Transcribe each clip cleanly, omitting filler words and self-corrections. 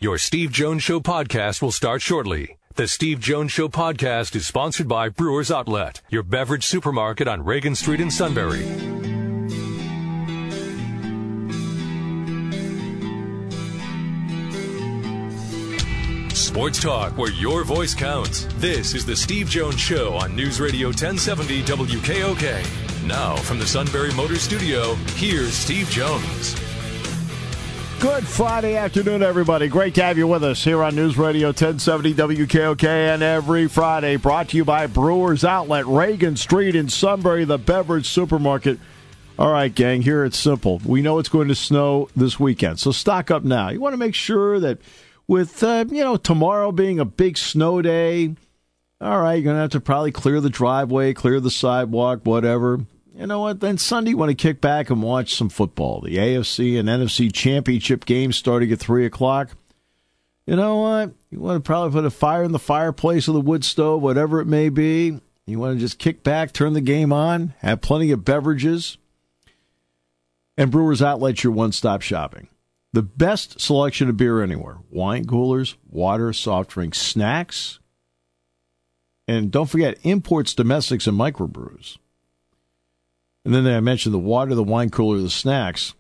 Your Steve Jones Show podcast will start shortly. The Steve Jones Show podcast is sponsored by Brewers Outlet, your beverage supermarket on Reagan Street in Sunbury. Sports talk where your voice counts. This is the Steve Jones Show on News Radio 1070 WKOK. Now, from the Sunbury Motor Studio, here's Steve Jones. Good Friday afternoon, everybody. Great to have you with us here on News Radio 1070 WKOK, and every Friday brought to you by Brewers Outlet, Reagan Street in Sunbury, the beverage supermarket. All right, gang, here it's simple. We know it's going to snow this weekend, so stock up now. You want to make sure that with, tomorrow being a big snow day, all right, you're going to have to probably clear the driveway, clear the sidewalk, whatever. You know what? Then Sunday, you want to kick back and watch some football. The AFC and NFC championship games starting at 3 o'clock. You know what? You want to probably put a fire in the fireplace or the wood stove, whatever it may be. You want to just kick back, turn the game on, have plenty of beverages. And Brewers Outlet, your one-stop shopping. The best selection of beer anywhere. Wine coolers, water, soft drinks, snacks. And don't forget, imports, domestics, and microbrews. And then I mentioned the water, the wine cooler, the snacks.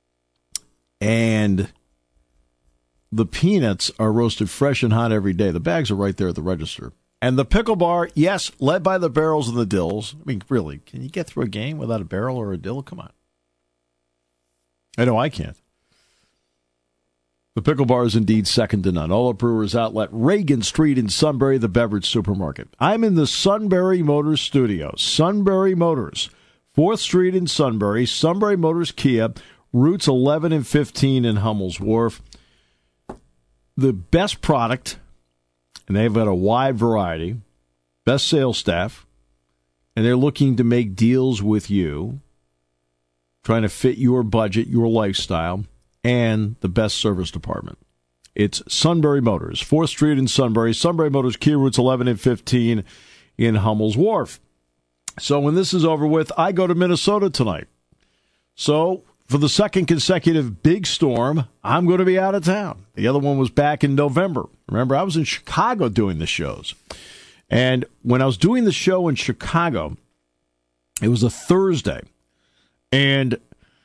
And the peanuts are roasted fresh and hot every day. The bags are right there at the register. And the pickle bar, yes, led by the barrels and the dills. I mean, really, can you get through a game without a barrel or a dill? Come on. I know I can't. The pickle bar is indeed second to none. All at Brewers Outlet, Reagan Street in Sunbury, the beverage supermarket. I'm in the Sunbury Motors studio. Sunbury Motors. 4th Street in Sunbury, Sunbury Motors Kia, routes 11 and 15 in Hummel's Wharf. The best product, and they've got a wide variety, best sales staff, and they're looking to make deals with you, trying to fit your budget, your lifestyle, and the best service department. It's Sunbury Motors, 4th Street in Sunbury, Sunbury Motors Kia, routes 11 and 15 in Hummel's Wharf. So when this is over with, I go to Minnesota tonight. So for the second consecutive big storm, I'm going to be out of town. The other one was back in November. Remember, I was in Chicago doing the shows. And when I was doing the show in Chicago, it was a Thursday. And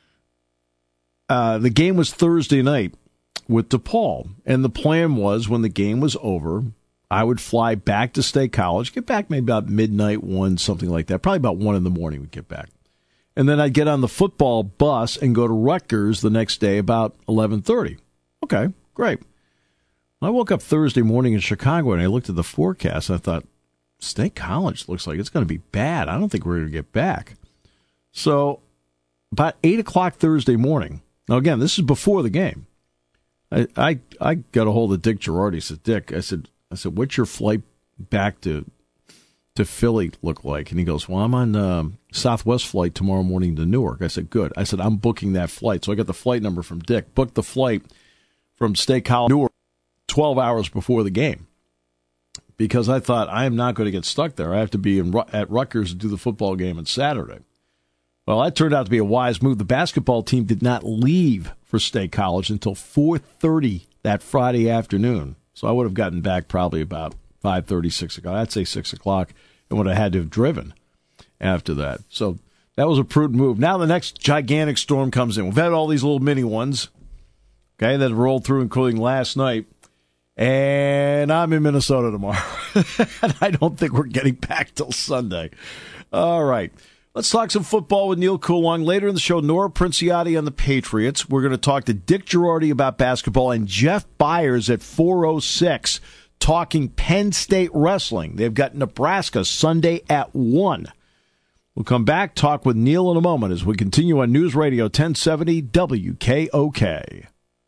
the game was Thursday night with DePaul. And the plan was when the game was over, I would fly back to State College, get back maybe about midnight, 1, something like that. Probably about 1 in the morning we'd get back. And then I'd get on the football bus and go to Rutgers the next day about 11:30. Okay, great. I woke up Thursday morning in Chicago and I looked at the forecast. And I thought, State College looks like it's going to be bad. I don't think we're going to get back. So about 8 o'clock Thursday morning. Now, again, this is before the game. I got a hold of Dick Girardi. I said, Dick, I said, what's your flight back to Philly look like? And he goes, well, I'm on Southwest flight tomorrow morning to Newark. I said, good. I said, I'm booking that flight. So I got the flight number from Dick. Booked the flight from State College, Newark, 12 hours before the game. Because I thought, I am not going to get stuck there. I have to be at Rutgers to do the football game on Saturday. Well, that turned out to be a wise move. The basketball team did not leave for State College until 4:30 that Friday afternoon. So I would have gotten back probably about 5:30, 6 o'clock. I'd say 6 o'clock, and would have had to have driven after that. So that was a prudent move. Now the next gigantic storm comes in. We've had all these little mini ones, okay, that rolled through, including last night. And I'm in Minnesota tomorrow. And I don't think we're getting back till Sunday. All right. Let's talk some football with Neil Coulong. Later in the show, Nora Princiotti on the Patriots. We're going to talk to Dick Girardi about basketball and Jeff Byers at 4:06 talking Penn State wrestling. They've got Nebraska Sunday at 1. We'll come back, talk with Neil in a moment as we continue on News Radio 1070 WKOK.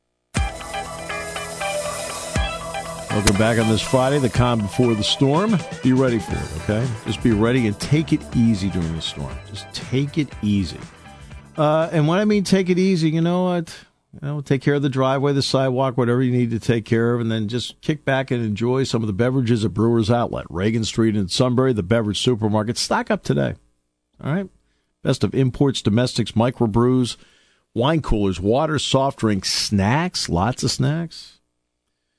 Welcome back on this Friday, the calm before the storm. Be ready for it, okay? Just be ready and take it easy during the storm. Just take it easy. And when I mean take it easy, you know what? Take care of the driveway, the sidewalk, whatever you need to take care of, and then just kick back and enjoy some of the beverages at Brewers Outlet, Reagan Street in Sunbury, the beverage supermarket. Stock up today, all right? Best of imports, domestics, microbrews, wine coolers, water, soft drinks, snacks, lots of snacks.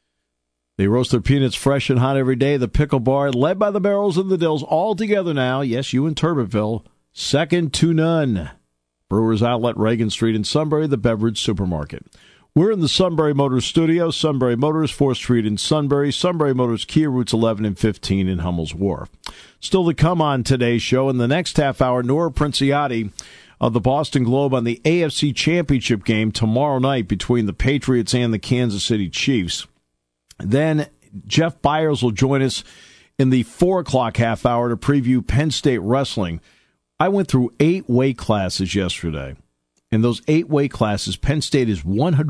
They roast their peanuts fresh and hot every day. The Pickle Bar, led by the Barrels and the Dills, all together now. Yes, you in Turbeville. Second to none. Brewers Outlet, Reagan Street in Sunbury, the beverage supermarket. We're in the Sunbury Motors studio. Sunbury Motors, 4th Street in Sunbury. Sunbury Motors, Kia, routes 11 and 15 in Hummel's Wharf. Still to come on today's show. In the next half hour, Nora Princiotti of the Boston Globe on the AFC Championship game tomorrow night between the Patriots and the Kansas City Chiefs. Then Jeff Byers will join us in the 4 o'clock half hour to preview Penn State wrestling. I went through 8 weight classes yesterday. In those 8 weight classes, Penn State is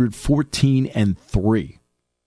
114-3.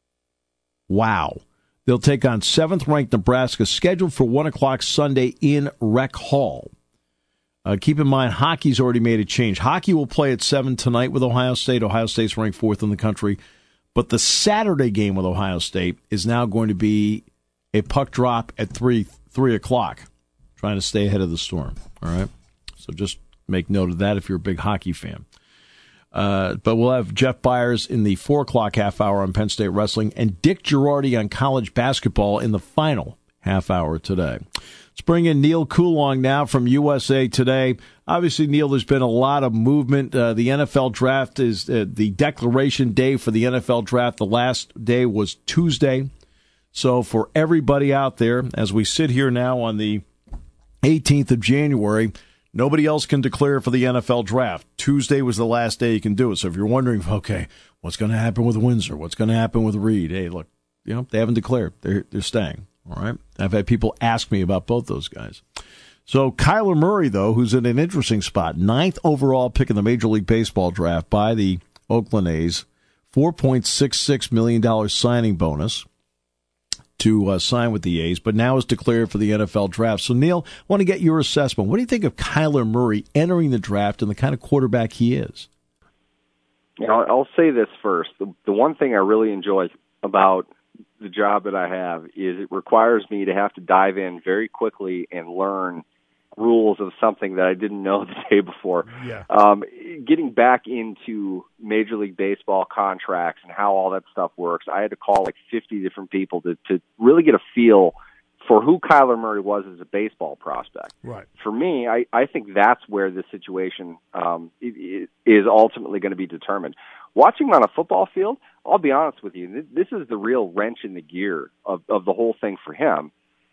Wow. They'll take on 7th-ranked Nebraska, scheduled for 1 o'clock Sunday in Rec Hall. Keep in mind, hockey's already made a change. Hockey will play at 7 tonight with Ohio State. Ohio State's ranked 4th in the country. But the Saturday game with Ohio State is now going to be a puck drop at 3 o'clock, trying to stay ahead of the storm. All right? So just make note of that if you're a big hockey fan. But we'll have Jeff Byers in the 4 o'clock half hour on Penn State wrestling and Dick Girardi on college basketball in the final half hour today. Let's bring in Neil Coulong now from USA Today. Obviously, Neil, there's been a lot of movement. The NFL draft is the declaration day for the NFL draft. The last day was Tuesday. So for everybody out there, as we sit here now on the 18th of January, nobody else can declare for the NFL draft. Tuesday was the last day you can do it. So if you're wondering, okay, what's going to happen with Windsor? What's going to happen with Reed? Hey, look, they haven't declared. They're staying. All right. I've had people ask me about both those guys. So Kyler Murray, though, who's in an interesting spot, 9th overall pick in the Major League Baseball draft by the Oakland A's, $4.66 million signing bonus to sign with the A's, but now is declared for the NFL draft. So, Neil, I want to get your assessment. What do you think of Kyler Murray entering the draft and the kind of quarterback he is? I'll say this first. The one thing I really enjoy about the job that I have is it requires me to have to dive in very quickly and learn rules of something that I didn't know the day before. Yeah. Getting back into Major League Baseball contracts and how all that stuff works, I had to call like 50 different people to really get a feel for who Kyler Murray was as a baseball prospect. Right. For me, I think that's where this situation is ultimately going to be determined. Watching him on a football field, I'll be honest with you, this is the real wrench in the gear of the whole thing for him.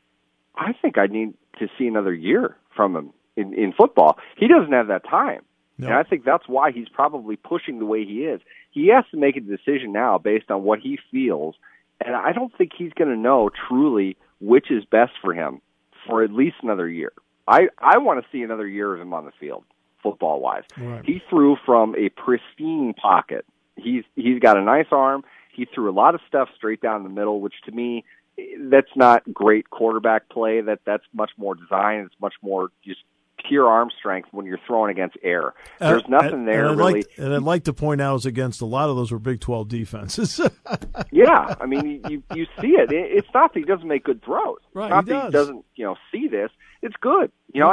I think I need to see another year from him in football. He doesn't have that time. No. And I think that's why he's probably pushing the way he is. He has to make a decision now based on what he feels, and I don't think he's going to know truly which is best for him for at least another year. I want to see another year of him on the field, football-wise. Right. He threw from a pristine pocket. He's got a nice arm. He threw a lot of stuff straight down the middle, which to me, that's not great quarterback play. That's much more design. It's much more just pure arm strength when you're throwing against air. There's nothing there really. And I'd like to point out is against a lot of those were Big 12 defenses. Yeah, I mean, you see it. It's not that he doesn't make good throws. Right, not that he doesn't see this. It's good.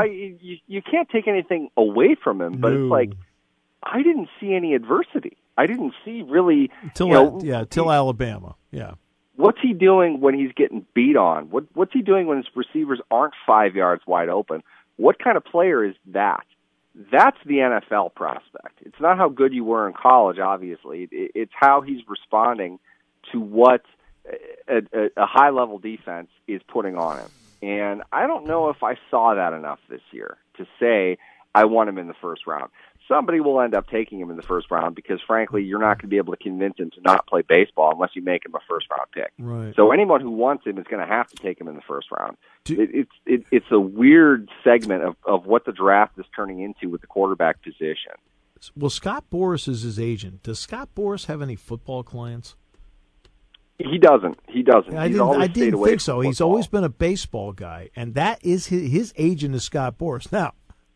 You can't take anything away from him, but it's like I didn't see any adversity. I didn't see really till Alabama. Yeah. What's he doing when he's getting beat on? What's he doing when his receivers aren't 5 yards wide open? What kind of player is that? That's the NFL prospect. It's not how good you were in college, obviously. It's how he's responding to what a high-level defense is putting on him. And I don't know if I saw that enough this year to say I want him in the first round. Somebody will end up taking him in the first round because, frankly, you're not going to be able to convince him to not play baseball unless you make him a first-round pick. Right. So anyone who wants him is going to have to take him in the first round. It's a weird segment of what the draft is turning into with the quarterback position. Well, Scott Boras is his agent. Does Scott Boras have any football clients? He doesn't. I didn't think so. He's always been a baseball guy, and that is his agent is Scott Boras. Now,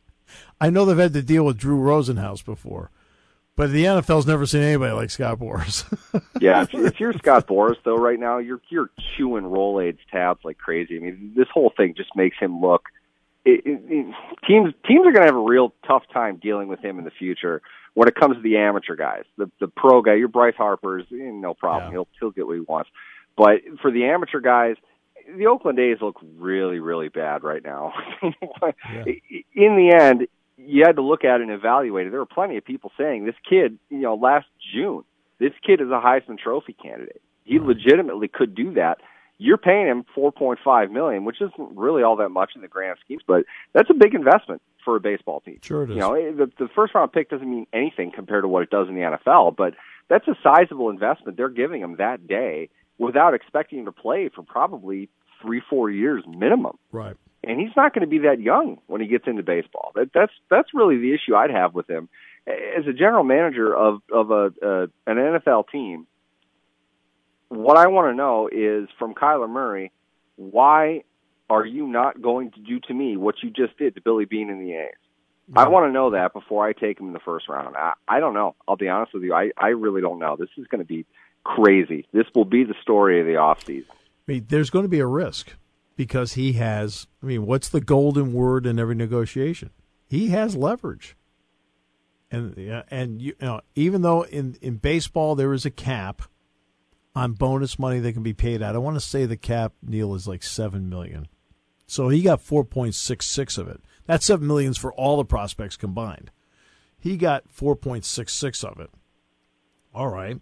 I know they've had to deal with Drew Rosenhaus before, but the NFL's never seen anybody like Scott Boras. Yeah, if you're Scott Boras, though, right now, you're chewing Rolaids tabs like crazy. I mean, this whole thing just makes him look. Teams are going to have a real tough time dealing with him in the future when it comes to the amateur guys. The pro guy, your Bryce Harper's, no problem. Yeah. He'll get what he wants. But for the amateur guys, the Oakland A's look really, really bad right now. Yeah. In the end, you had to look at it and evaluate it. There were plenty of people saying this kid, last June, this kid is a Heisman Trophy candidate. He legitimately could do that. You're paying him $4.5 million, which isn't really all that much in the grand schemes, but that's a big investment for a baseball team. Sure it is. The first round pick doesn't mean anything compared to what it does in the NFL, but that's a sizable investment they're giving him that day without expecting him to play for probably 3-4 years minimum. Right. And he's not going to be that young when he gets into baseball. That's really the issue I'd have with him. As a general manager of an NFL team, what I want to know is from Kyler Murray, why are you not going to do to me what you just did to Billy Beane in the A's? I want to know that before I take him in the first round. I don't know. I'll be honest with you. I really don't know. This is going to be crazy. This will be the story of the offseason. There's going to be a risk because he has, what's the golden word in every negotiation? He has leverage. And even though in baseball there is a cap on bonus money that can be paid out, I want to say the cap, Neil, is like $7 million. So he got 4.66 of it. That $7 million is for all the prospects combined. He got 4.66 of it. All right.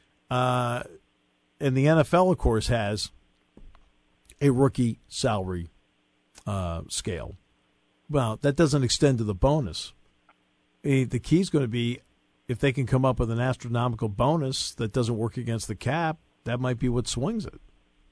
And the NFL, of course, has a rookie salary scale. Well, that doesn't extend to the bonus. The key is going to be if they can come up with an astronomical bonus that doesn't work against the cap, that might be what swings it.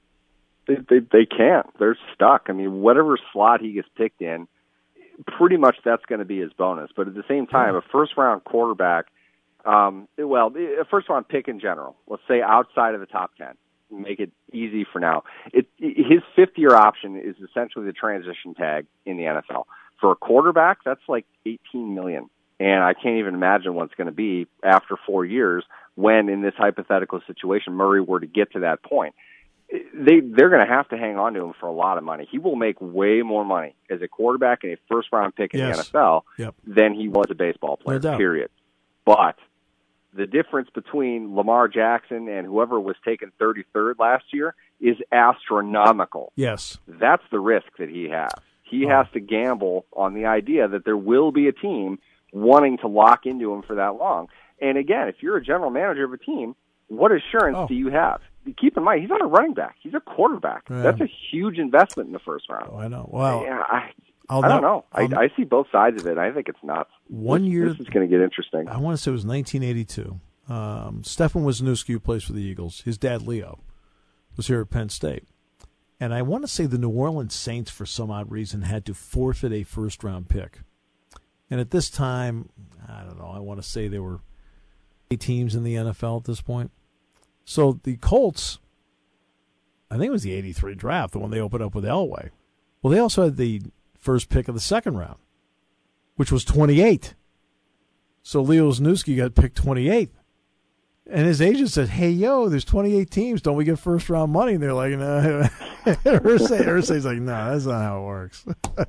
They can't. They're stuck. Whatever slot he gets picked in, pretty much that's going to be his bonus. But at the same time, a first-round quarterback, a first-round pick in general, let's say outside of the top 10, make it easy for now. His fifth-year option is essentially the transition tag in the NFL. For a quarterback, that's like $18 million. And I can't even imagine what it's going to be after 4 years when, in this hypothetical situation, Murray were to get to that point. They're going to have to hang on to him for a lot of money. He will make way more money as a quarterback and a first-round pick in the NFL than he was a baseball player, period. But the difference between Lamar Jackson and whoever was taken 33rd last year is astronomical. Yes. That's the risk that he has. He has to gamble on the idea that there will be a team wanting to lock into him for that long. And again, if you're a general manager of a team, what assurance do you have? Keep in mind, he's not a running back. He's a quarterback. Yeah. That's a huge investment in the first round. Oh, I know. Well, I don't know. I see both sides of it. I think it's nuts. This is going to get interesting. I want to say it was 1982. Stefan Wisniewski, who plays for the Eagles, his dad, Leo, was here at Penn State. And I want to say the New Orleans Saints, for some odd reason, had to forfeit a first-round pick. And at this time, I don't know, I want to say there were 8 teams in the NFL at this point. So the Colts, I think it was the 83 draft, the one they opened up with Elway. Well, they also had the first pick of the second round, which was 28. So Leo Wisniewski got picked 28th. And his agent said, hey, there's 28 teams. Don't we get first-round money? And they're like, no. Irsay's like, no, that's not how it works.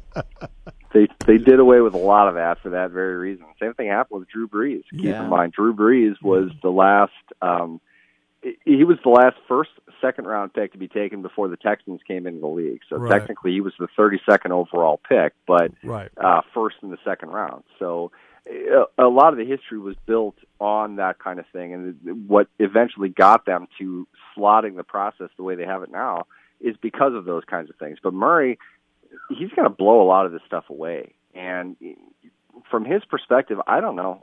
They did away with a lot of that for that very reason. Same thing happened with Drew Brees. Keep in mind, Drew Brees was the last he was the last second-round pick to be taken before the Texans came into the league. So technically he was the 32nd overall pick, but first in the second round. So a lot of the history was built on that kind of thing, and what eventually got them to slotting the process the way they have it now is because of those kinds of things. But Murray, he's going to blow a lot of this stuff away. And from his perspective, I don't know.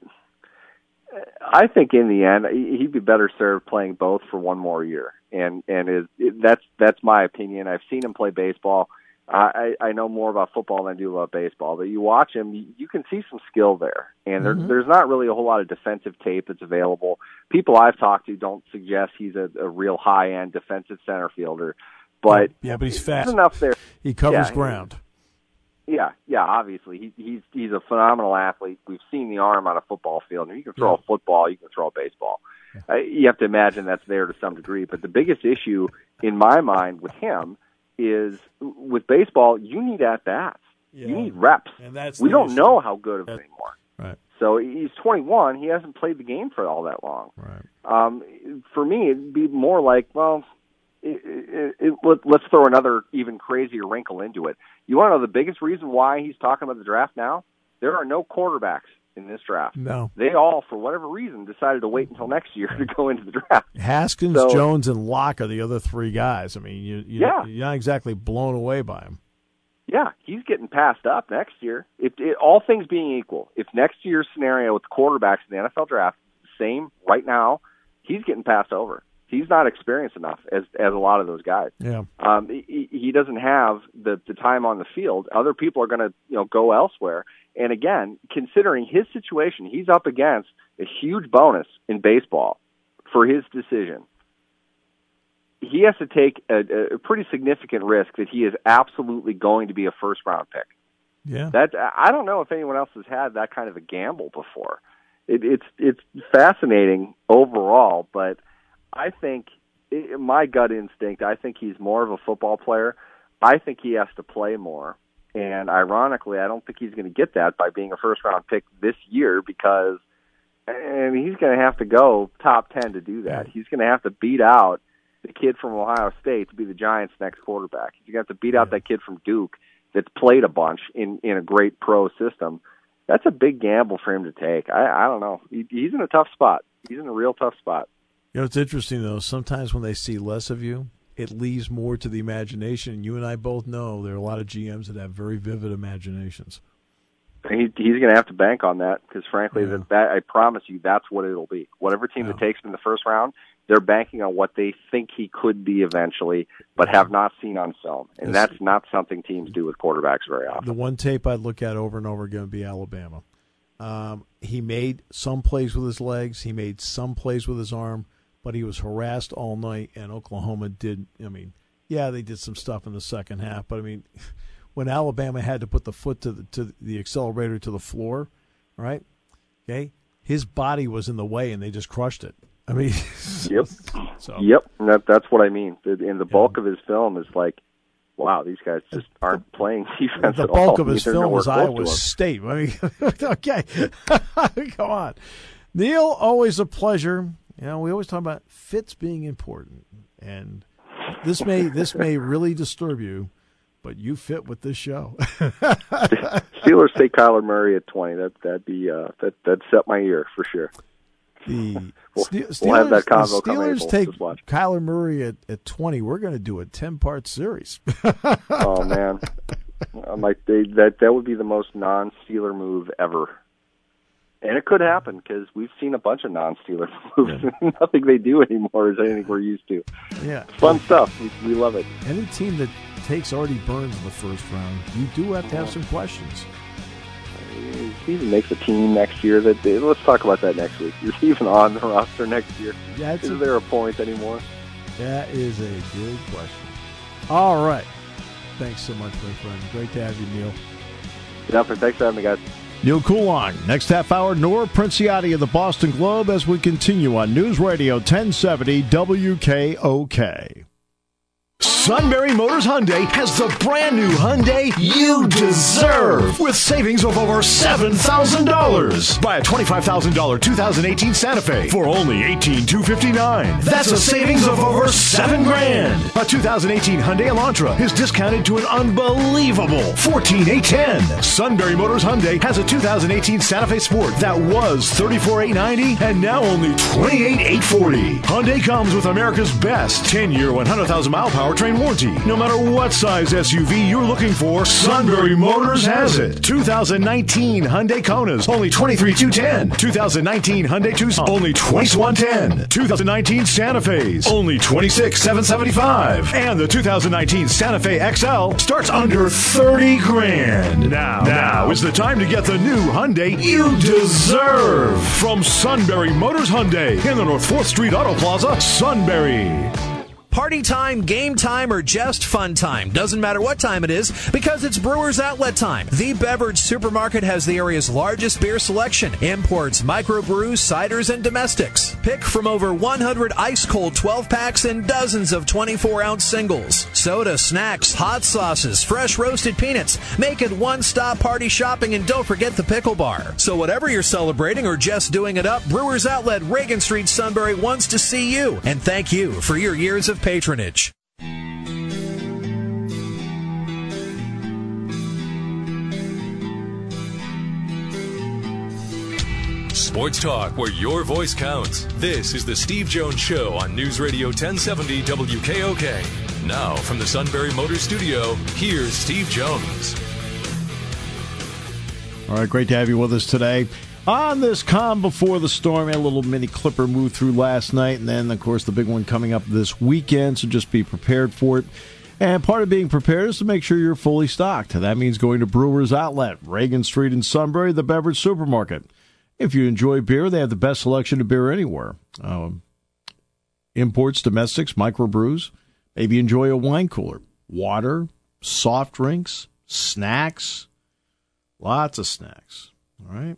I think in the end, he'd be better served playing both for one more year. And that's my opinion. I've seen him play baseball. I know more about football than I do about baseball. But you watch him, you can see some skill there. And there's not really a whole lot of defensive tape that's available. People I've talked to don't suggest he's a real high-end defensive center fielder. But but he's fast. There's enough there. He covers ground. Yeah, obviously. He's a phenomenal athlete. We've seen the arm on a football field. You can throw a football, you can throw a baseball. You have to imagine that's there to some degree. But the biggest issue in my mind with him is with baseball, you need at-bats. Yeah. You need reps. And we don't know how good of it anymore. Right. So he's 21. He hasn't played the game for all that long. Right. For me, it'd be more like, well, let's throw another even crazier wrinkle into it. You want to know the biggest reason why he's talking about the draft now? There are no quarterbacks in this draft. No. They all, for whatever reason, decided to wait until next year to go into the draft. Haskins, Jones, and Locke are the other three guys. I mean, you're not exactly blown away by him. Yeah, he's getting passed up next year. All things being equal, if next year's scenario with quarterbacks in the NFL draft is the same right now, he's getting passed over. He's not experienced enough as a lot of those guys. Yeah. He doesn't have the time on the field. Other people are going to go elsewhere. And again, considering his situation, he's up against a huge bonus in baseball for his decision. He has to take a pretty significant risk that he is absolutely going to be a first-round pick. Yeah. I don't know if anyone else has had that kind of a gamble before. It's fascinating overall, but I think my gut instinct, I think he's more of a football player. I think he has to play more. And ironically, I don't think he's going to get that by being a first-round pick this year because he's going to have to go top 10 to do that. He's going to have to beat out the kid from Ohio State to be the Giants' next quarterback. He's going to have to beat out that kid from Duke that's played a bunch in a great pro system. That's a big gamble for him to take. I don't know. He's in a tough spot. He's in a real tough spot. It's interesting, though. Sometimes when they see less of you, it leaves more to the imagination. You and I both know there are a lot of GMs that have very vivid imaginations. He's going to have to bank on that because, frankly, that I promise you that's what it'll be. Whatever team that takes him in the first round, they're banking on what they think he could be eventually, but have not seen on film. And that's not something teams do with quarterbacks very often. The one tape I'd look at over and over again would be Alabama. He made some plays with his legs. He made some plays with his arm, but he was harassed all night, and Oklahoma did. I mean, they did some stuff in the second half, but, I mean, when Alabama had to put the foot to the accelerator to the floor, right, okay, his body was in the way, and they just crushed it. I mean, Yep. And that's what I mean. And the bulk of his film is like, wow, these guys just aren't playing defense at all. The bulk of his film is Iowa State. I mean, okay, come on. Neil, always a pleasure. We always talk about fits being important, and this may really disturb you, but you fit with this show. Steelers take Kyler Murray at 20. That'd set my ear for sure. We'll have that convo come April. Steelers take Kyler Murray at 20. We're going to do a 10-part series. Oh man, that would be the most non-Steeler move ever. And it could happen because we've seen a bunch of non-Steeler moves. Yeah. Nothing they do anymore is anything we're used to. Yeah, fun stuff. We love it. Any team that takes Artie Burns in the first round, you do have to have some questions. He even makes a team next year. Let's talk about that next week. Is he even on the roster next year? Is there a point anymore? That is a good question. All right. Thanks so much, my friend. Great to have you, Neil. Thanks for having me, guys. Neil Coulon. Next half hour, Nora Princiati of the Boston Globe as we continue on News Radio 1070 WKOK. Sunbury Motors Hyundai has the brand new Hyundai you deserve with savings of over $7,000. Buy a $25,000 2018 Santa Fe for only $18,259. That's a savings of over $7,000. A 2018 Hyundai Elantra is discounted to an unbelievable $14,810. Sunbury Motors Hyundai has a 2018 Santa Fe Sport that was $34,890 and now only $28,840. Hyundai comes with America's best 10-year, 100,000-mile powertrain warranty. No matter what size SUV you're looking for, Sunbury Motors has it. 2019 Hyundai Konas, only $23,210. 2019 Hyundai Tucson, only $21,110. 2019 Santa Fe's, only $26,775. And the 2019 Santa Fe XL starts under $30,000. Now is the time to get the new Hyundai you deserve from Sunbury Motors Hyundai in the North 4th Street Auto Plaza, Sunbury. party time, game time, or just fun time. Doesn't matter what time it is, because it's Brewers Outlet time. The Beverage Supermarket has the area's largest beer selection. Imports, microbrews, ciders, and domestics. Pick from over 100 ice-cold 12-packs and dozens of 24-ounce singles. Soda, snacks, hot sauces, fresh roasted peanuts. Make it one-stop party shopping, and don't forget the pickle bar. So whatever you're celebrating or just doing it up, Brewers Outlet, Reagan Street, Sunbury wants to see you. And thank you for your years of patronage. Sports talk where your voice counts. This is the Steve Jones Show on News Radio 1070 WKOK. Now from the Sunbury Motors Studio, here's Steve Jones. All right, great to have you with us today. On this calm before the storm, a little mini clipper moved through last night, and then, of course, the big one coming up this weekend, so just be prepared for it. And part of being prepared is to make sure you're fully stocked. That means going to Brewers Outlet, Reagan Street in Sunbury, the beverage supermarket. If you enjoy beer, they have the best selection of beer anywhere. Imports, domestics, microbrews. Maybe enjoy a wine cooler. Water, soft drinks, snacks. Lots of snacks. All right.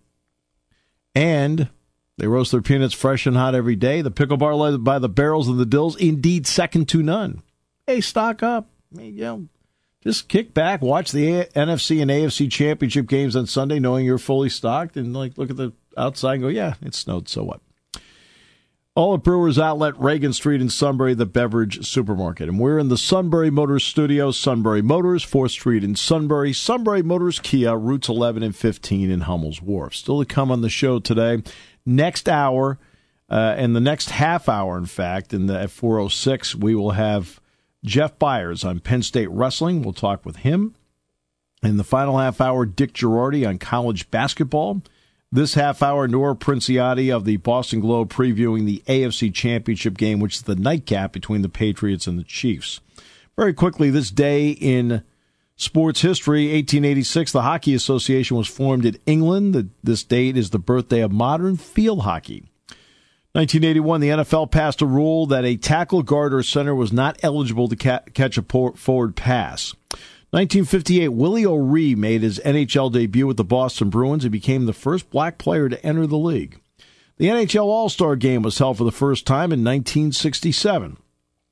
And they roast their peanuts fresh and hot every day. The pickle bar led by the barrels and the dills, indeed second to none. Hey, stock up. Just kick back, watch the NFC and AFC championship games on Sunday, knowing you're fully stocked, and look at the outside and go, yeah, it snowed, so what? All at Brewers Outlet, Reagan Street in Sunbury, the beverage supermarket. And we're in the Sunbury Motors studio, Sunbury Motors, 4th Street in Sunbury, Sunbury Motors Kia, routes 11 and 15 in Hummel's Wharf. Still to come on the show today. Next hour, and the next half hour, in fact, at 4:06, we will have Jeff Byers on Penn State Wrestling. We'll talk with him. In the final half hour, Dick Girardi on college basketball. This half hour, Nora Princiati of the Boston Globe previewing the AFC Championship game, which is the nightcap between the Patriots and the Chiefs. Very quickly, this day in sports history, 1886, the Hockey Association was formed in England. This date is the birthday of modern field hockey. 1981, the NFL passed a rule that a tackle, guard, or center was not eligible to catch a forward pass. 1958, Willie O'Ree made his NHL debut with the Boston Bruins and became the first black player to enter the league. The NHL All-Star Game was held for the first time in 1967. In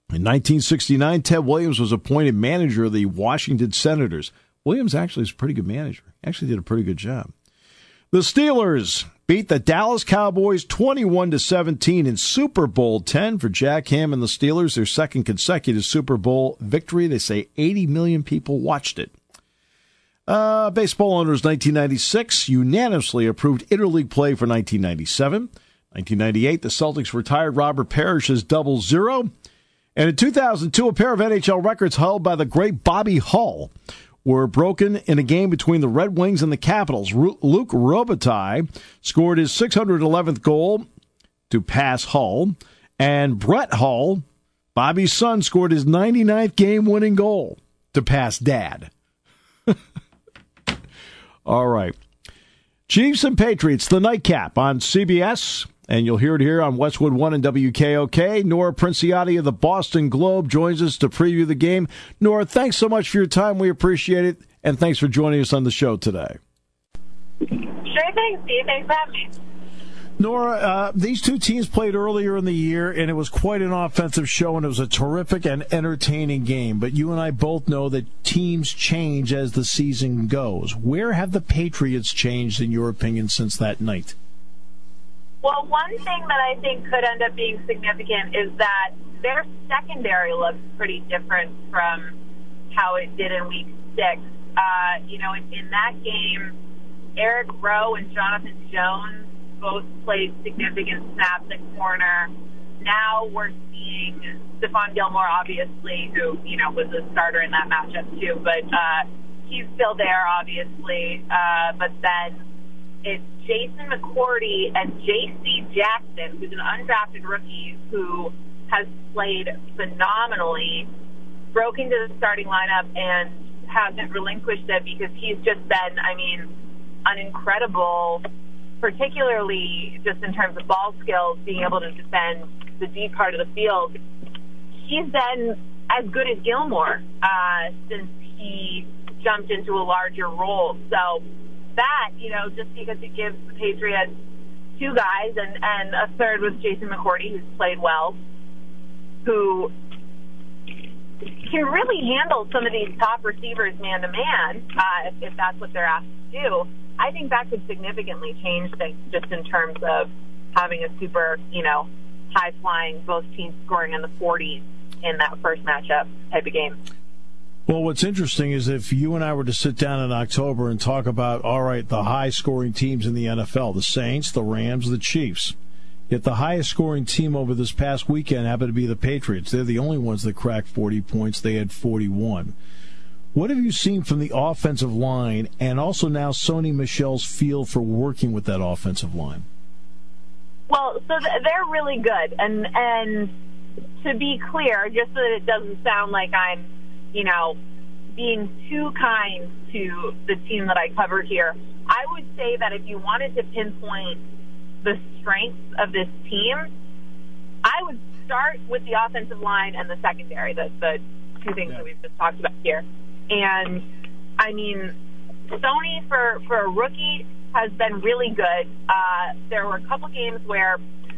1969, Ted Williams was appointed manager of the Washington Senators. Williams actually is a pretty good manager. Actually did a pretty good job. The Steelers beat the Dallas Cowboys 21-17 in Super Bowl X for Jack Ham and the Steelers, their second consecutive Super Bowl victory. They say 80 million people watched it. Baseball owners 1996 unanimously approved interleague play for 1997. 1998, the Celtics retired Robert Parrish's 00. And in 2002, a pair of NHL records held by the great Bobby Hull were broken in a game between the Red Wings and the Capitals. Luc Robitaille scored his 611th goal to pass Hull, and Brett Hull, Bobby's son, scored his 99th game-winning goal to pass Dad. All right. Chiefs and Patriots, the nightcap on CBS, and you'll hear it here on Westwood 1 and WKOK. Nora Princiati of the Boston Globe joins us to preview the game. Nora, thanks so much for your time. We appreciate it, and thanks for joining us on the show today. Sure thing, Steve. Thanks for having me. Nora, these two teams played earlier in the year, and it was quite an offensive show, and it was a terrific and entertaining game. But you and I both know that teams change as the season goes. Where have the Patriots changed, in your opinion, since that night? Well, one thing that I think could end up being significant is that their secondary looks pretty different from how it did in Week 6. In that game, Eric Rowe and Jonathan Jones both played significant snaps at corner. Now we're seeing Stephon Gilmore, obviously, who, was a starter in that matchup too, but he's still there, obviously. But then it's Jason McCourty and J.C. Jackson, who's an undrafted rookie who has played phenomenally, broke into the starting lineup and hasn't relinquished it because he's just been, an incredible, particularly just in terms of ball skills, being able to defend the deep part of the field. he's been as good as Gilmore since he jumped into a larger role. So that, just because it gives the Patriots two guys, and a third was Jason McCourty, who's played well, who can really handle some of these top receivers man-to-man, if that's what they're asked to do. I think that could significantly change things just in terms of having a super, high-flying, both teams scoring in the 40s in that first matchup type of game. Well, what's interesting is if you and I were to sit down in October and talk about, all right, the high-scoring teams in the NFL, the Saints, the Rams, the Chiefs, yet the highest-scoring team over this past weekend happened to be the Patriots. They're the only ones that cracked 40 points. They had 41. What have you seen from the offensive line and also now Sony Michel's feel for working with that offensive line? Well, so they're really good. And to be clear, just so that it doesn't sound like I'm, being too kind to the team that I covered here, I would say that if you wanted to pinpoint the strengths of this team, I would start with the offensive line and the secondary, the two things that we've just talked about here. And, Sony, for a rookie, has been really good. There were a couple games where,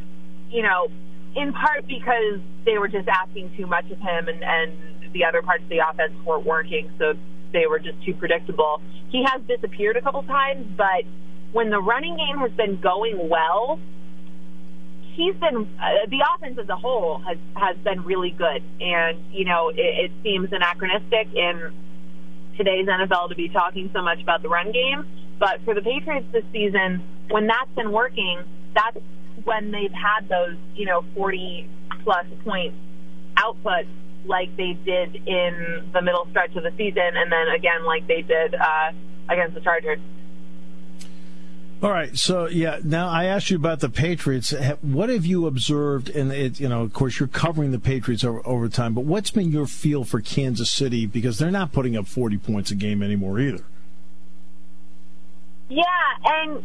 in part because they were just asking too much of him and the other parts of the offense weren't working, so they were just too predictable. He has disappeared a couple times, but when the running game has been going well, he's been the offense as a whole has been really good. And, it seems anachronistic in today's NFL to be talking so much about the run game. But for the Patriots this season, when that's been working, that's when they've had those, 40-plus point outputs like they did in the middle stretch of the season, and then again like they did against the Chargers. All right, so, now I asked you about the Patriots. What have you observed? And, of course, you're covering the Patriots over time, but what's been your feel for Kansas City? Because they're not putting up 40 points a game anymore either. Yeah, and,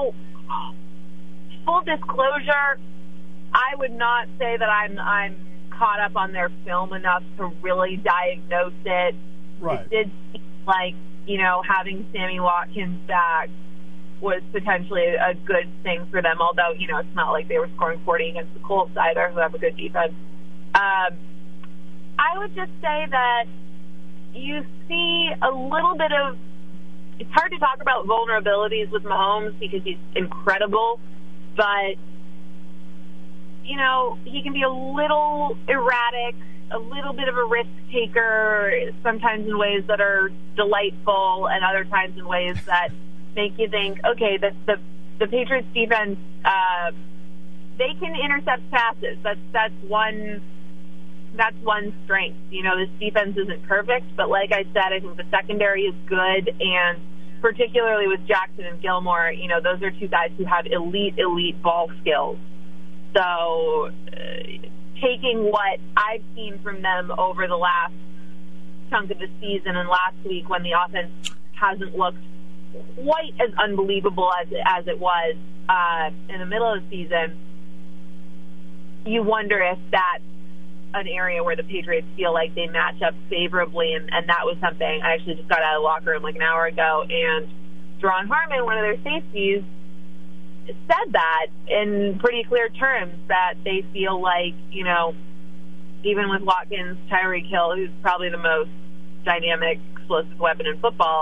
full disclosure, I would not say that I'm caught up on their film enough to really diagnose it. Right. It did seem like, having Sammy Watkins back was potentially a good thing for them, although, it's not like they were scoring 40 against the Colts either, who have a good defense. I would just say that you see a little bit of, it's hard to talk about vulnerabilities with Mahomes because he's incredible, but, he can be a little erratic, a little bit of a risk taker, sometimes in ways that are delightful and other times in ways that make you think, okay, the Patriots defense, they can intercept passes. That's one strength. This defense isn't perfect, but like I said, I think the secondary is good, and particularly with Jackson and Gilmore, those are two guys who have elite ball skills. So taking what I've seen from them over the last chunk of the season and last week when the offense hasn't looked quite as unbelievable as it was in the middle of the season, you wonder if that's an area where the Patriots feel like they match up favorably, and that was something. I actually just got out of the locker room like an hour ago, and Daron Harmon, one of their safeties, said that in pretty clear terms, that they feel like, even with Watkins, Tyreek Hill, who's probably the most dynamic, explosive weapon in football,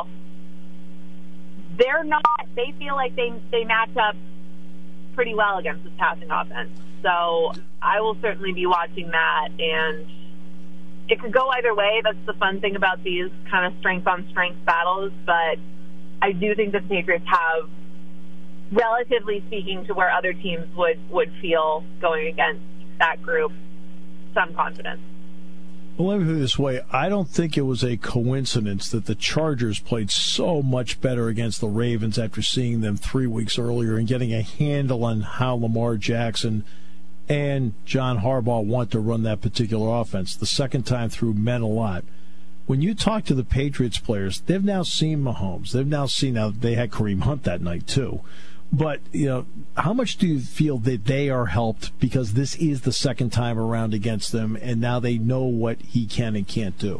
they feel like they match up pretty well against this passing offense. So I will certainly be watching that, and it could go either way. That's the fun thing about these kind of strength-on-strength battles, but I do think the Patriots have, relatively speaking to where other teams would feel going against that group, some confidence. Well, let me put it this way. I don't think it was a coincidence that the Chargers played so much better against the Ravens after seeing them 3 weeks earlier and getting a handle on how Lamar Jackson and John Harbaugh want to run that particular offense. The second time through meant a lot. When you talk to the Patriots players, they've now seen Mahomes. They've now seen, they had Kareem Hunt that night too. But, how much do you feel that they are helped because this is the second time around against them, and now they know what he can and can't do?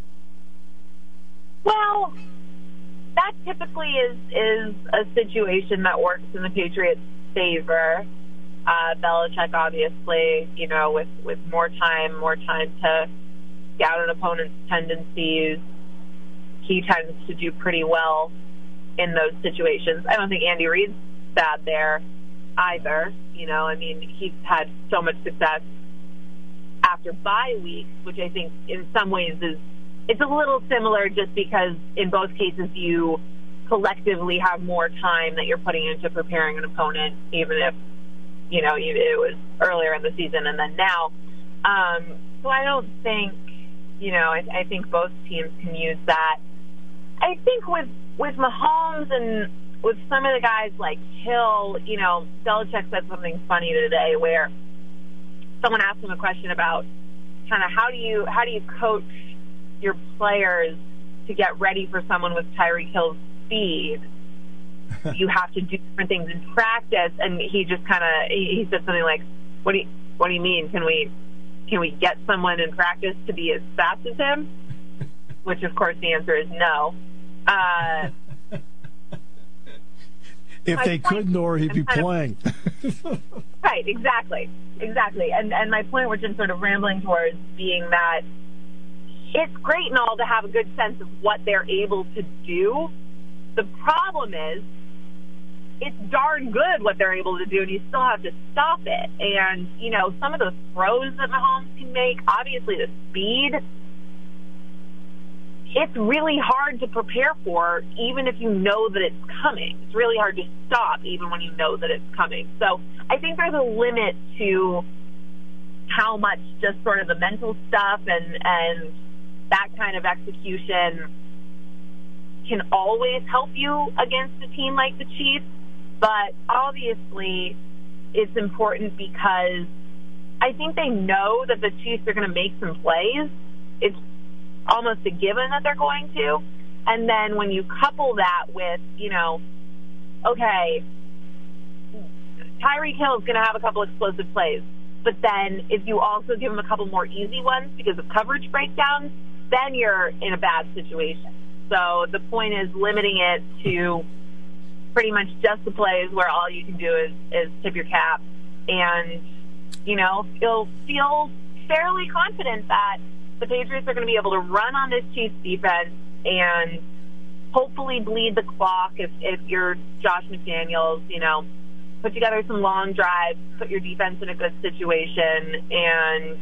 Well, that typically is a situation that works in the Patriots' favor. Belichick, obviously, with more time to scout an opponent's tendencies, he tends to do pretty well in those situations. I don't think Andy Reid's bad there either. He's had so much success after bye weeks, which I think in some ways it's a little similar just because in both cases you collectively have more time that you're putting into preparing an opponent, even if, it was earlier in the season and then now. So I don't think, I think both teams can use that. I think with Mahomes and with some of the guys like Hill, Belichick said something funny today where someone asked him a question about kind of how do you coach your players to get ready for someone with Tyreek Hill's speed. You have to do different things in practice, and he just he said something like, "What do you mean? Can we get someone in practice to be as fast as him?" Which, of course, the answer is no. If they could, Nora, he'd be playing. Right, exactly. And my point, which I'm sort of rambling towards, being that it's great and all to have a good sense of what they're able to do. The problem is it's darn good what they're able to do, and you still have to stop it. And, some of those throws that Mahomes can make, obviously the speed, it's really hard to prepare for, even if you know that it's coming. It's really hard to stop, even when you know that it's coming. So I think there's a limit to how much just sort of the mental stuff and that kind of execution can always help you against a team like the Chiefs. But obviously, it's important because I think they know that the Chiefs are going to make some plays. It's almost a given that they're going to. And then when you couple that with, okay, Tyreek Hill is going to have a couple explosive plays, but then if you also give him a couple more easy ones because of coverage breakdowns, then you're in a bad situation. So the point is limiting it to pretty much just the plays where all you can do is tip your cap and, you'll feel fairly confident that the Patriots are going to be able to run on this Chiefs defense and hopefully bleed the clock if you're Josh McDaniels, put together some long drives, put your defense in a good situation. And,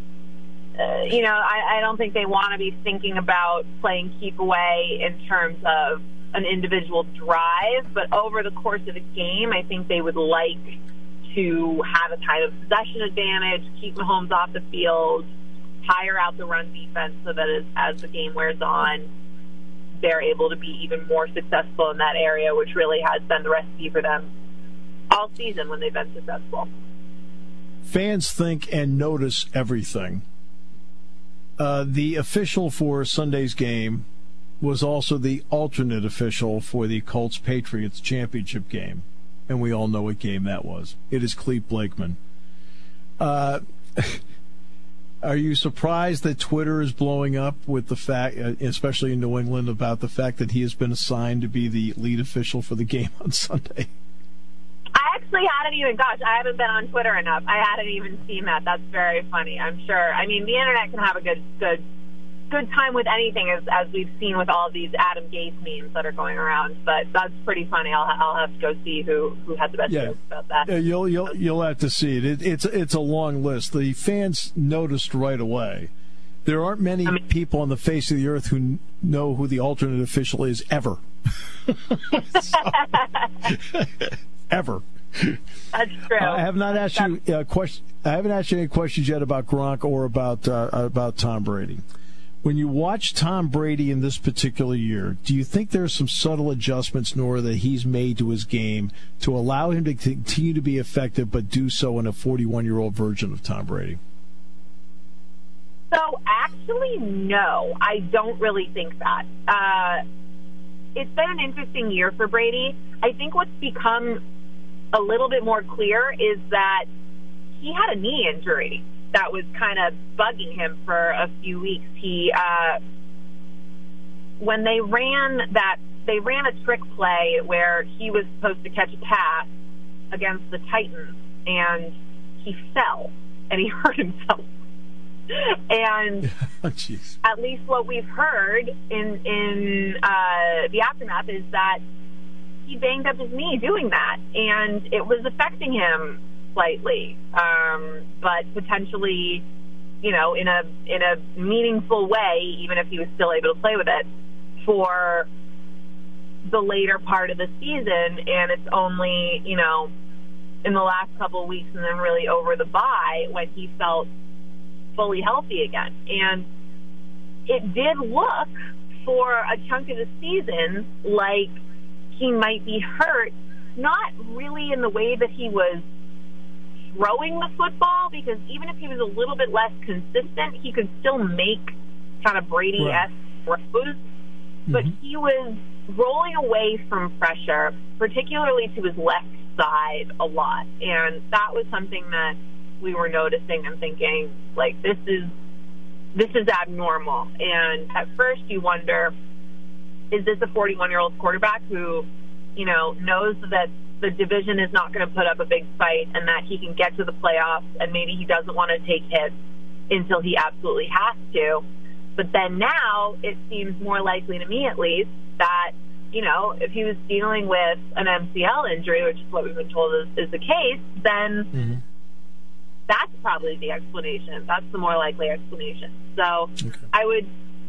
I don't think they want to be thinking about playing keep away in terms of an individual drive, but over the course of the game, I think they would like to have a time of possession advantage, keep Mahomes off the field, tire out the run defense so that as the game wears on, they're able to be even more successful in that area, which really has been the recipe for them all season when they've been successful. Fans think and notice everything. The official for Sunday's game was also the alternate official for the Colts-Patriots championship game, and we all know what game that was. It is Clete Blakeman. Are you surprised that Twitter is blowing up with the fact, especially in New England, about the fact that he has been assigned to be the lead official for the game on Sunday? I actually hadn't even, I haven't been on Twitter enough. I hadn't even seen that. That's very funny, I'm sure. I mean, the internet can have a good time with anything, as we've seen with all of these Adam Gase memes that are going around. But that's pretty funny. I'll have to go see who had the best jokes about that. Yeah, you'll have to see it. It's a long list. The fans noticed right away. There aren't many people on the face of the earth who know who the alternate official is ever. Ever. That's true. I have not asked you a question. I haven't asked you any questions yet about Gronk or about Tom Brady. When you watch Tom Brady in this particular year, do you think there are some subtle adjustments, Nora, that he's made to his game to allow him to continue to be effective, but do so in a 41-year-old version of Tom Brady? So, actually, no. I don't really think that. It's been an interesting year for Brady. I think what's become a little bit more clear is that he had a knee injury that was kind of bugging him for a few weeks. He, when they ran a trick play where he was supposed to catch a pass against the Titans, and he fell, and he hurt himself. And at least what we've heard in the aftermath is that he banged up his knee doing that, and it was affecting him slightly, but potentially, in a meaningful way, even if he was still able to play with it for the later part of the season. And it's only, in the last couple of weeks and then really over the bye when he felt fully healthy again. And it did look for a chunk of the season like he might be hurt, not really in the way that he was throwing the football, because even if he was a little bit less consistent, he could still make kind of Brady-esque throws. But he was rolling away from pressure, particularly to his left side, a lot. And that was something that we were noticing and thinking, like, this is abnormal. And at first you wonder, is this a 41-year-old quarterback who, knows that the division is not going to put up a big fight and that he can get to the playoffs, and maybe he doesn't want to take hits until he absolutely has to? But then now it seems more likely to me, at least, that, if he was dealing with an MCL injury, which is what we've been told is the case, then that's probably the explanation. That's the more likely explanation. So I would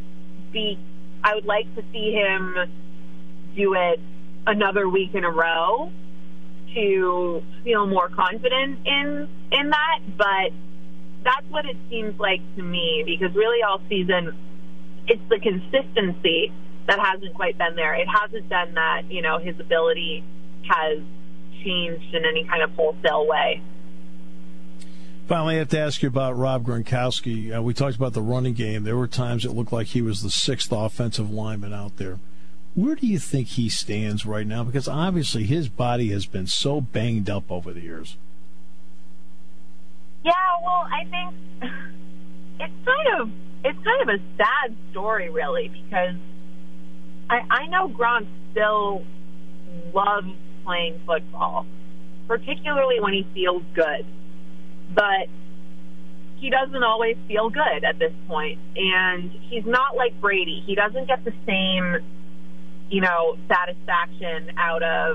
like to see him do it another week in a row to feel more confident in that, but that's what it seems like to me, because really all season it's the consistency that hasn't quite been there. It hasn't been that, his ability has changed in any kind of wholesale way. Finally, I have to ask you about Rob Gronkowski. We talked about the running game. There were times it looked like he was the sixth offensive lineman out there. Where do you think he stands right now? Because obviously his body has been so banged up over the years. Yeah, well, I think it's kind of a sad story, really, because I know Gronk still loves playing football, particularly when he feels good. But he doesn't always feel good at this point. And he's not like Brady. He doesn't get the same, satisfaction out of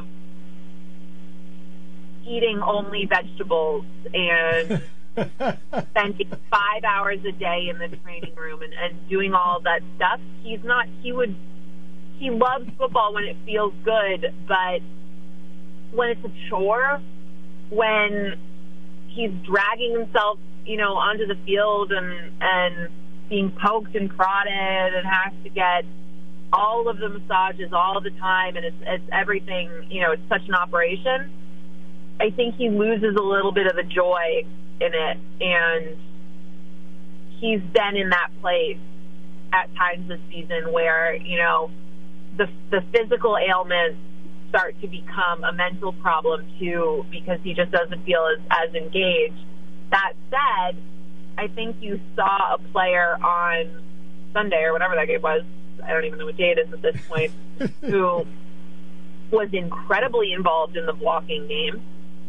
eating only vegetables and spending 5 hours a day in the training room and doing all that stuff. He loves football when it feels good, but when it's a chore, when he's dragging himself, onto the field and being poked and prodded and has to get all of the massages all the time, and it's everything, it's such an operation. I think he loses a little bit of the joy in it, and he's been in that place at times this season where, the physical ailments start to become a mental problem too, because he just doesn't feel as engaged. That said, I think you saw a player on Sunday or whatever that game was, I don't even know what day it is at this point, who was incredibly involved in the blocking game.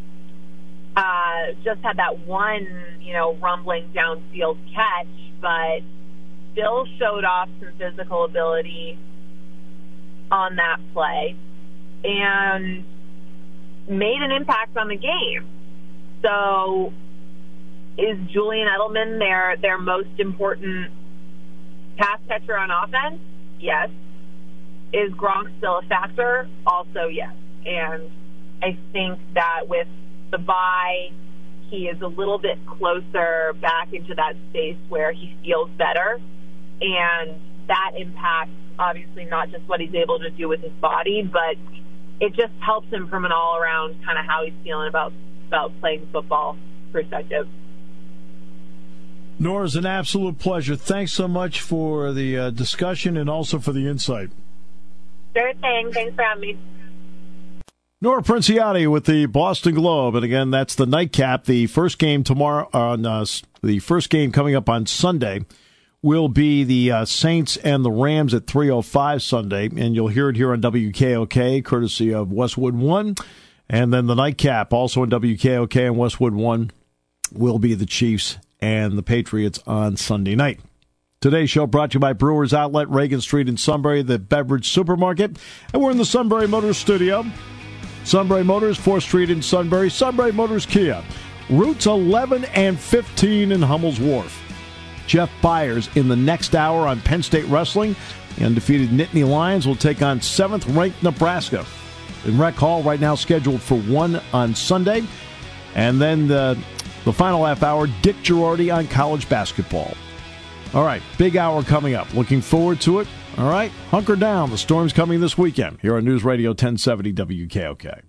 Just had that one, rumbling downfield catch, but still showed off some physical ability on that play and made an impact on the game. So is Julian Edelman their most important pass catcher on offense? Yes. Is Gronk still a factor? Also, yes. And I think that with the bye, he is a little bit closer back into that space where he feels better. And that impacts, obviously, not just what he's able to do with his body, but it just helps him from an all-around kind of how he's feeling about playing football perspective. Nora, it's an absolute pleasure. Thanks so much for the discussion and also for the insight. Sure thing. Thanks for having me. Nora Princiati with the Boston Globe, and again, that's the nightcap. The first game tomorrow, the first game coming up on Sunday, will be the Saints and the Rams at 3:05 Sunday, and you'll hear it here on WKOK, courtesy of Westwood One, and then the nightcap, also on WKOK and Westwood One, will be the Chiefs and the Patriots on Sunday night. Today's show brought to you by Brewers Outlet, Reagan Street in Sunbury, the beverage supermarket, and we're in the Sunbury Motors studio. Sunbury Motors, 4th Street in Sunbury. Sunbury Motors Kia. Routes 11 and 15 in Hummel's Wharf. Jeff Byers in the next hour on Penn State Wrestling. The undefeated Nittany Lions will take on 7th-ranked Nebraska. In Rec Hall right now scheduled for 1 on Sunday. And then the final half hour, Dick Girardi on college basketball. All right, big hour coming up. Looking forward to it. All right, hunker down. The Storm's coming this weekend here on News Radio 1070 WKOK.